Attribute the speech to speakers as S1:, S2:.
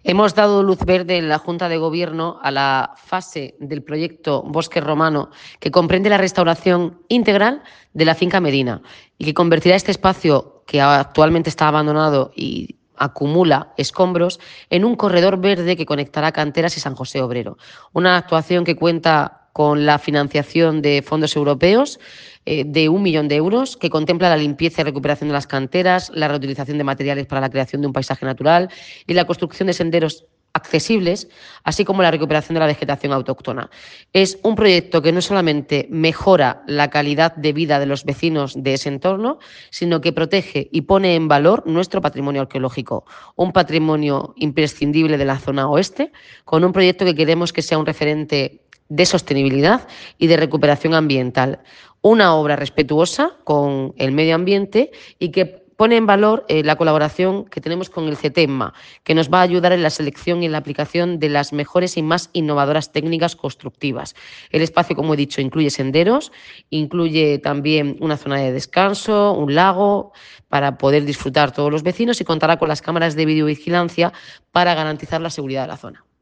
S1: Hemos dado luz verde en la Junta de Gobierno a la fase del proyecto Bosque Romano, que comprende la restauración integral de la finca Medina y que convertirá este espacio, que actualmente está abandonado y acumula escombros, en un corredor verde que conectará Canteras y San José Obrero. Una actuación que cuenta con la financiación de fondos europeos de 1 millón de euros, que contempla la limpieza y recuperación de las canteras, la reutilización de materiales para la creación de un paisaje natural y la construcción de senderos accesibles, así como la recuperación de la vegetación autóctona. Es un proyecto que no solamente mejora la calidad de vida de los vecinos de ese entorno, sino que protege y pone en valor nuestro patrimonio arqueológico, un patrimonio imprescindible de la zona oeste, con un proyecto que queremos que sea un referente de sostenibilidad y de recuperación ambiental. Una obra respetuosa con el medio ambiente y que pone en valor la colaboración que tenemos con el CETEMMA, que nos va a ayudar en la selección y en la aplicación de las mejores y más innovadoras técnicas constructivas. El espacio, como he dicho, incluye senderos, incluye también una zona de descanso, un lago, para poder disfrutar todos los vecinos, y contará con las cámaras de videovigilancia para garantizar la seguridad de la zona.